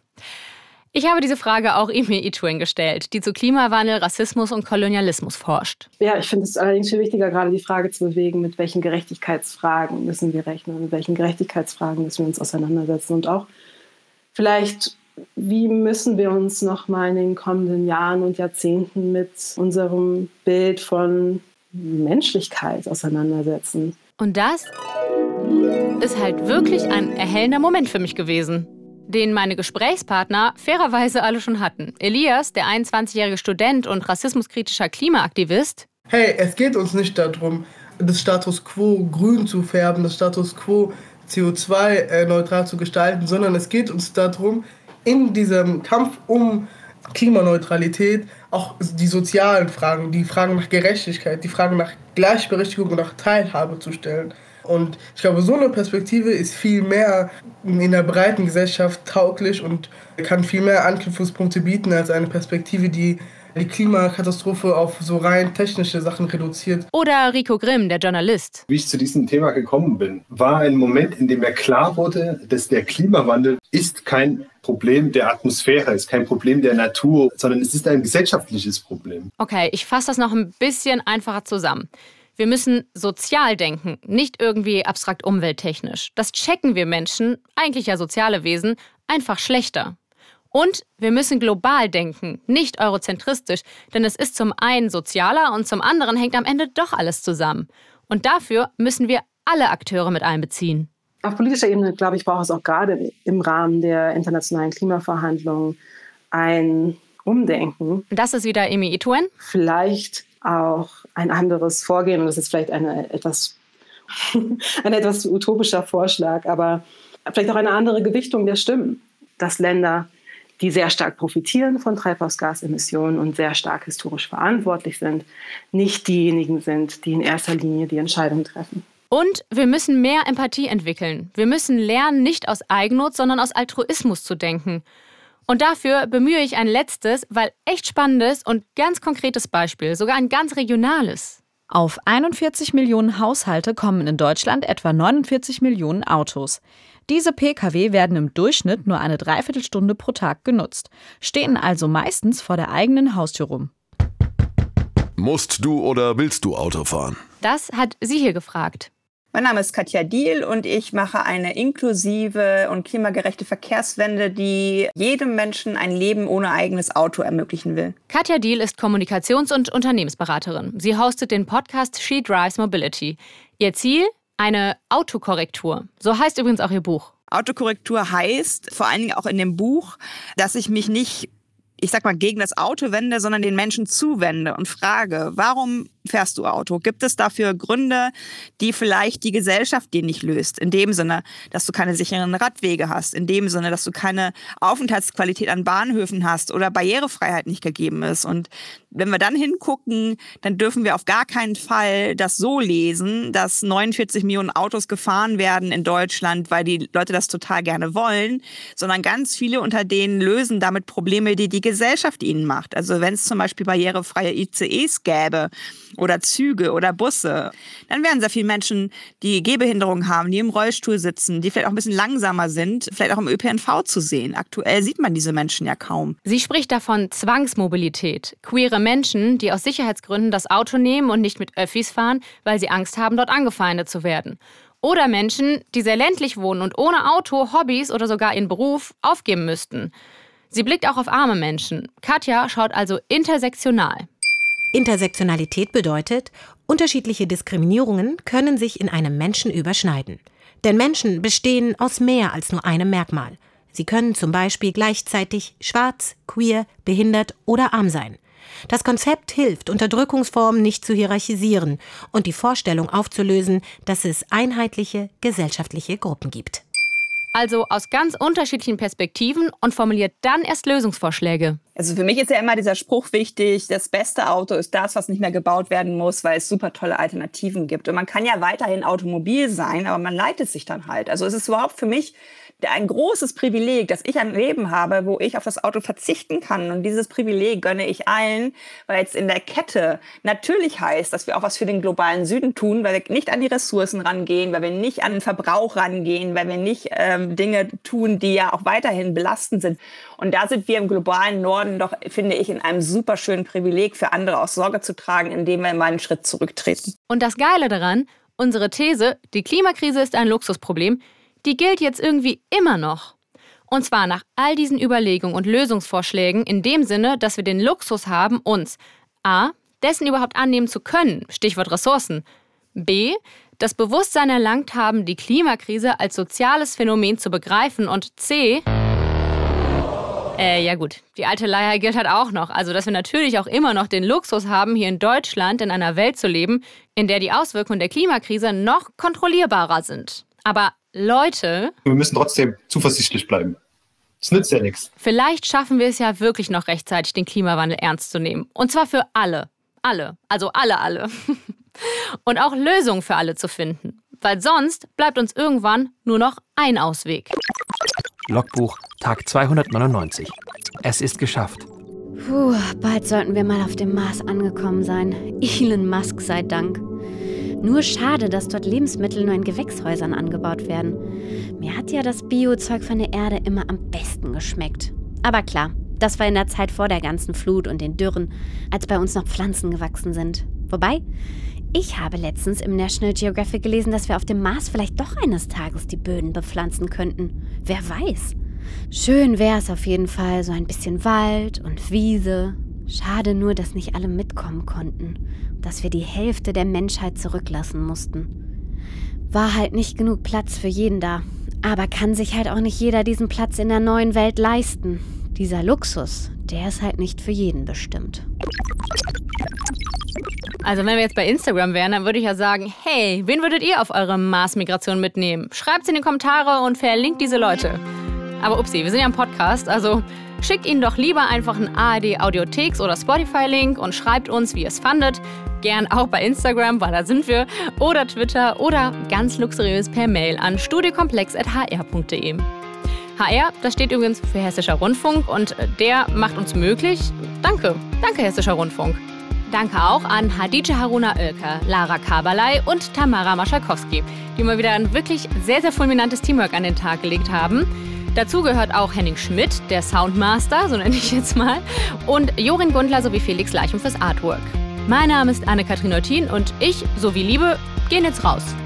Ich habe diese Frage auch Imi Ituin gestellt, die zu Klimawandel, Rassismus und Kolonialismus forscht. Ja, ich finde es allerdings viel wichtiger, gerade die Frage zu bewegen, mit welchen Gerechtigkeitsfragen müssen wir rechnen, mit welchen Gerechtigkeitsfragen müssen wir uns auseinandersetzen und auch vielleicht, wie müssen wir uns noch mal in den kommenden Jahren und Jahrzehnten mit unserem Bild von Menschlichkeit auseinandersetzen. Und das ist halt wirklich ein erhellender Moment für mich gewesen, den meine Gesprächspartner fairerweise alle schon hatten. Elias, der 21-jährige Student und rassismuskritischer Klimaaktivist. Hey, es geht uns nicht darum, das Status quo grün zu färben, das Status quo CO2-neutral zu gestalten, sondern es geht uns darum, in diesem Kampf um Klimaneutralität auch die sozialen Fragen, die Fragen nach Gerechtigkeit, die Fragen nach Gleichberechtigung und nach Teilhabe zu stellen. Und ich glaube, so eine Perspektive ist viel mehr in der breiten Gesellschaft tauglich und kann viel mehr Anknüpfungspunkte bieten als eine Perspektive, die die Klimakatastrophe auf so rein technische Sachen reduziert. Oder Rico Grimm, der Journalist. Wie ich zu diesem Thema gekommen bin, war ein Moment, in dem mir klar wurde, dass der Klimawandel ist kein Problem der Atmosphäre, ist kein Problem der Natur, sondern es ist ein gesellschaftliches Problem. Okay, ich fasse das noch ein bisschen einfacher zusammen. Wir müssen sozial denken, nicht irgendwie abstrakt umwelttechnisch. Das checken wir Menschen, eigentlich ja soziale Wesen, einfach schlechter. Und wir müssen global denken, nicht eurozentristisch, denn es ist zum einen sozialer und zum anderen hängt am Ende doch alles zusammen. Und dafür müssen wir alle Akteure mit einbeziehen. Auf politischer Ebene, glaube ich, braucht es auch gerade im Rahmen der internationalen Klimaverhandlungen ein Umdenken. Das ist wieder Imi Ituin. Vielleicht auch ein anderes Vorgehen. Und das ist vielleicht ein etwas utopischer Vorschlag, aber vielleicht auch eine andere Gewichtung der Stimmen. Dass Länder, die sehr stark profitieren von Treibhausgasemissionen und sehr stark historisch verantwortlich sind, nicht diejenigen sind, die in erster Linie die Entscheidung treffen. Und wir müssen mehr Empathie entwickeln. Wir müssen lernen, nicht aus Eigennutz, sondern aus Altruismus zu denken. Und dafür bemühe ich ein letztes, weil echt spannendes und ganz konkretes Beispiel, sogar ein ganz regionales. Auf 41 Millionen Haushalte kommen in Deutschland etwa 49 Millionen Autos. Diese Pkw werden im Durchschnitt nur eine Dreiviertelstunde pro Tag genutzt, stehen also meistens vor der eigenen Haustür rum. Musst du oder willst du Auto fahren? Das hat sie hier gefragt. Mein Name ist Katja Diehl und ich mache eine inklusive und klimagerechte Verkehrswende, die jedem Menschen ein Leben ohne eigenes Auto ermöglichen will. Katja Diehl ist Kommunikations- und Unternehmensberaterin. Sie hostet den Podcast She Drives Mobility. Ihr Ziel? Eine Autokorrektur. So heißt übrigens auch ihr Buch. Autokorrektur heißt, vor allen Dingen auch in dem Buch, dass ich mich nicht, gegen das Auto wende, sondern den Menschen zuwende und frage, warum fährst du Auto? Gibt es dafür Gründe, die vielleicht die Gesellschaft dir nicht löst? In dem Sinne, dass du keine sicheren Radwege hast. In dem Sinne, dass du keine Aufenthaltsqualität an Bahnhöfen hast oder Barrierefreiheit nicht gegeben ist. Und wenn wir dann hingucken, dann dürfen wir auf gar keinen Fall das so lesen, dass 49 Millionen Autos gefahren werden in Deutschland, weil die Leute das total gerne wollen, sondern ganz viele unter denen lösen damit Probleme, die die Gesellschaft ihnen macht. Also wenn es zum Beispiel barrierefreie ICEs gäbe, oder Züge oder Busse, dann wären sehr viele Menschen, die Gehbehinderung haben, die im Rollstuhl sitzen, die vielleicht auch ein bisschen langsamer sind, vielleicht auch im ÖPNV zu sehen. Aktuell sieht man diese Menschen ja kaum. Sie spricht davon Zwangsmobilität. Queere Menschen, die aus Sicherheitsgründen das Auto nehmen und nicht mit Öffis fahren, weil sie Angst haben, dort angefeindet zu werden. Oder Menschen, die sehr ländlich wohnen und ohne Auto Hobbys oder sogar ihren Beruf aufgeben müssten. Sie blickt auch auf arme Menschen. Katja schaut also intersektional. Intersektionalität bedeutet, unterschiedliche Diskriminierungen können sich in einem Menschen überschneiden. Denn Menschen bestehen aus mehr als nur einem Merkmal. Sie können zum Beispiel gleichzeitig schwarz, queer, behindert oder arm sein. Das Konzept hilft, Unterdrückungsformen nicht zu hierarchisieren und die Vorstellung aufzulösen, dass es einheitliche gesellschaftliche Gruppen gibt. Also aus ganz unterschiedlichen Perspektiven und formuliert dann erst Lösungsvorschläge. Also für mich ist ja immer dieser Spruch wichtig, das beste Auto ist das, was nicht mehr gebaut werden muss, weil es super tolle Alternativen gibt. Und man kann ja weiterhin automobil sein, aber man leitet sich dann halt. Also es ist überhaupt für mich ein großes Privileg, dass ich ein Leben habe, wo ich auf das Auto verzichten kann. Und dieses Privileg gönne ich allen, weil es in der Kette natürlich heißt, dass wir auch was für den globalen Süden tun, weil wir nicht an die Ressourcen rangehen, weil wir nicht an den Verbrauch rangehen, weil wir nicht Dinge tun, die ja auch weiterhin belastend sind. Und da sind wir im globalen Norden doch, finde ich, in einem super schönen Privileg, für andere auch Sorge zu tragen, indem wir mal einen Schritt zurücktreten. Und das Geile daran, unsere These, die Klimakrise ist ein Luxusproblem, die gilt jetzt irgendwie immer noch. Und zwar nach all diesen Überlegungen und Lösungsvorschlägen in dem Sinne, dass wir den Luxus haben, uns a. dessen überhaupt annehmen zu können, Stichwort Ressourcen, b. das Bewusstsein erlangt haben, die Klimakrise als soziales Phänomen zu begreifen und c. Ja gut, die alte Leier gilt halt auch noch. Also, dass wir natürlich auch immer noch den Luxus haben, hier in Deutschland in einer Welt zu leben, in der die Auswirkungen der Klimakrise noch kontrollierbarer sind. Aber Leute, wir müssen trotzdem zuversichtlich bleiben. Es nützt ja nichts. Vielleicht schaffen wir es ja wirklich noch rechtzeitig, den Klimawandel ernst zu nehmen. Und zwar für alle. Alle. Also alle. Und auch Lösungen für alle zu finden. Weil sonst bleibt uns irgendwann nur noch ein Ausweg. Logbuch, Tag 299. Es ist geschafft. Puh, bald sollten wir mal auf dem Mars angekommen sein. Elon Musk sei Dank. Nur schade, dass dort Lebensmittel nur in Gewächshäusern angebaut werden. Mir hat ja das Biozeug von der Erde immer am besten geschmeckt. Aber klar, das war in der Zeit vor der ganzen Flut und den Dürren, als bei uns noch Pflanzen gewachsen sind. Wobei, ich habe letztens im National Geographic gelesen, dass wir auf dem Mars vielleicht doch eines Tages die Böden bepflanzen könnten. Wer weiß. Schön wäre es auf jeden Fall, so ein bisschen Wald und Wiese. Schade nur, dass nicht alle mitkommen konnten. Dass wir die Hälfte der Menschheit zurücklassen mussten. War halt nicht genug Platz für jeden da. Aber kann sich halt auch nicht jeder diesen Platz in der neuen Welt leisten. Dieser Luxus, der ist halt nicht für jeden bestimmt. Also wenn wir jetzt bei Instagram wären, dann würde ich ja sagen, hey, wen würdet ihr auf eure Mars-Migration mitnehmen? Schreibt's in die Kommentare und verlinkt diese Leute. Aber upsie, wir sind ja im Podcast, also schickt ihnen doch lieber einfach einen ARD-Audiotheks- oder Spotify-Link und schreibt uns, wie ihr es fandet. Gern auch bei Instagram, weil da sind wir, oder Twitter oder ganz luxuriös per Mail an studiokomplex@hr.de. HR, das steht übrigens für Hessischer Rundfunk und der macht uns möglich. Danke Hessischer Rundfunk. Danke auch an Hadice Haruna Oelker, Lara Kaberlei und Tamara Maschalkowski, die mal wieder ein wirklich sehr, sehr fulminantes Teamwork an den Tag gelegt haben. Dazu gehört auch Henning Schmidt, der Soundmaster, so nenne ich jetzt mal, und Jorin Gundler sowie Felix Leichum fürs Artwork. Mein Name ist Anne-Kathrin Eutin und ich, sowie Liebe, gehen jetzt raus.